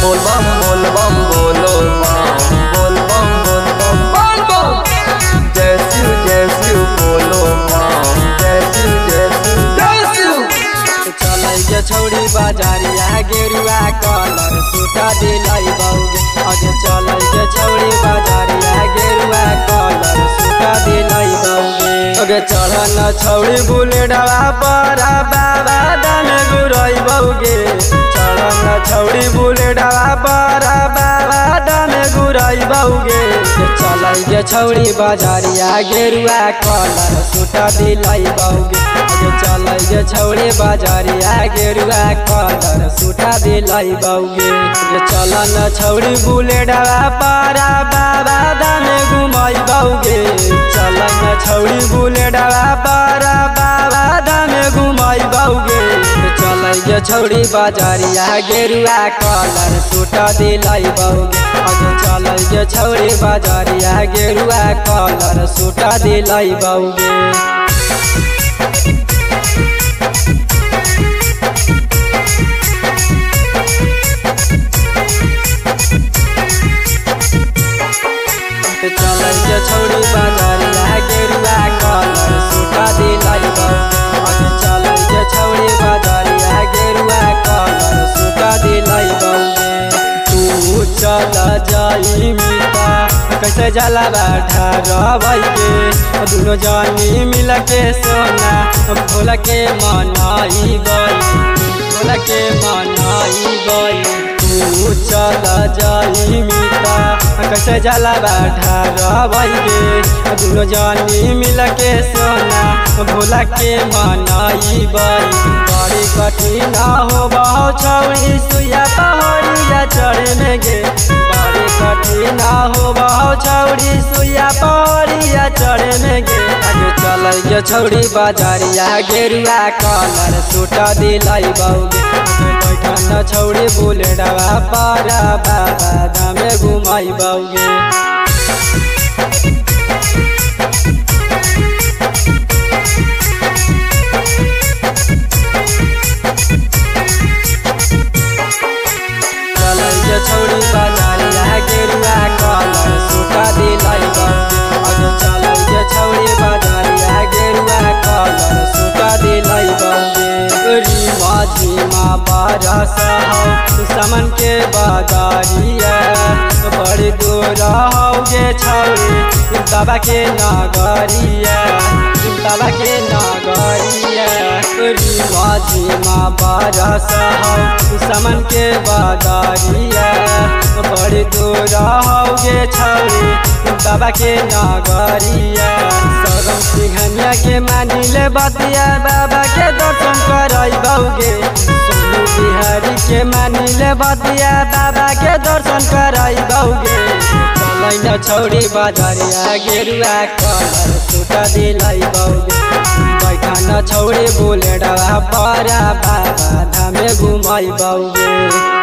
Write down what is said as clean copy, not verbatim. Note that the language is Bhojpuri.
बोल बम बोलो बोल बम बोल बम जय शिव बोलो जय शिव चल छौड़ी बाजारिया गेरुआ कलर सूटा दिलाई बौगे अगे चल छौड़ी बाजारिया गेरुआ कलर सूटा दिलाई बौगे अगे चढ़ न छौड़ी बुलेटवा पर बाबा दान गुरई बौगे चढ़ न छौड़ी बुलेटवा पर बाबा दान गुरई बौगे चल छौड़ी बाजारिया गेरुआ कलर सूटा दिलाई बौगे अगे चल छौड़ी बाजारिया गेरुआ कलर सूटा दिलाई बौगे चल न छौड़ी बुलेटवा पारा बाबा दान घुमई बौगे चल न छौड़ी बुलेटवा पारा बाबा दान घुमई बौगे चल छौड़ी बाजारिया गेरुआ कलर सूटा दिलाई बौगे अगे चल छौड़ी बाजारिया गेरुआ कलर सूटा दिलाई बौगे चल छौड़ी बाजारिया गेरुआ कलर सूटा दिलाई बौगे अगे चल छौड़ी बाजारिया गेरुआ कलर सूटा दिलाई बौगे तू चल जाई मिता कैसे जला बैठा रवैगे दुनो जानी मिल के सोना भोला के मनाई गई तू चल जाई मिता कैसे जला बैठा रवैगे दुनो जानी मिल के सोना भोला के मनाई बड़ी कठिन हो बहु छौड़ी सुइया पहाड़िया चढ़े में गे बड़ी कठिन हो बहु छौड़ी सुइया पहाड़िया चढ़े में गे अगे चल छौड़ी बाजारिया गेरुआ कलर सूटा दिलाई बौगे बैठन छौड़ी बुलेटवा पारा बाबा धाम घुमाई बौगे छौड़ी बाजारिया गेरुआ कलर सूटा दिलाई बौगे अगे चल छौड़ी बाजारिया गेरुआ कलर सूटा दिलाई बौगे रीमा झीमा बारस हौ समन के बाजारिया बड़ी दूर हौगे छौड़ी बाबा के नगरिया रीमा झीमा बारस हौ समन के बाजारिया बड़ी दूर हौगे छौड़ी बाबा के नगरिया सरम सिंघनिया के मानिले बतिया बाबा के दर्शन करई बौगे सोनू बिहारी के मानिले बतिया बाबा के दर्शन करई बौगे चल छौड़ी बाजारिया गेरुआ कलर सूटा दिलाई बौगे बैठन छौड़ी बुलेटवा पारा बाबा धाम घुमई बौगे।